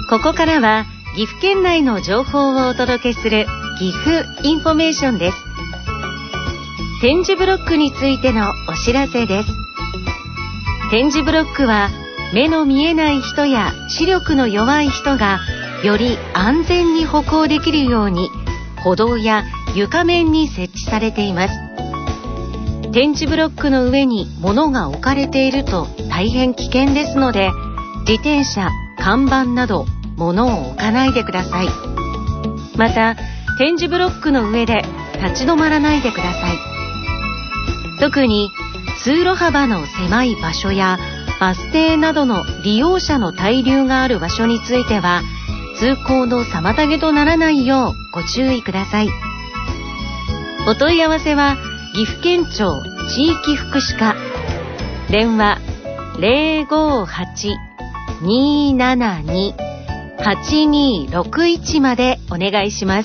ここからは岐阜県内の情報をお届けする岐阜インフォメーションです。点字ブロックについてのお知らせです。点字ブロックは目の見えない人や視力の弱い人がより安全に歩行できるように歩道や床面に設置されています。点字ブロックの上に物が置かれていると大変危険ですので、自転車、看板など物を置かないでください。また、点字ブロックの上で立ち止まらないでください。特に通路幅の狭い場所やバス停などの利用者の滞留がある場所については、通行の妨げとならないようご注意ください。お問い合わせは岐阜県庁地域福祉課、電話 058-272-8261 までお願いします。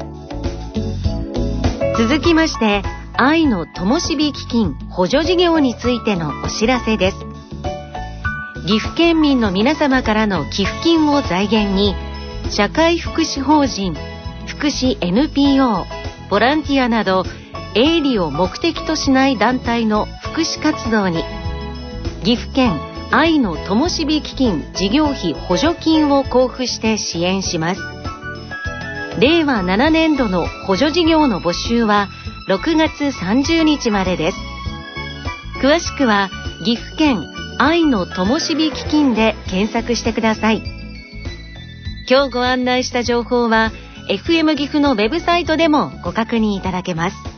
続きまして、愛の灯火基金補助事業についてのお知らせです。岐阜県民の皆様からの寄付金を財源に、社会福祉法人、福祉 NPO、ボランティアなど営利を目的としない団体の福祉活動に、岐阜県愛の灯火基金事業費補助金を交付して支援します。令和7年度の補助事業の募集は6月30日までです。詳しくは岐阜県愛の灯火基金で検索してください。今日ご案内した情報は FM 岐阜のウェブサイトでもご確認いただけます。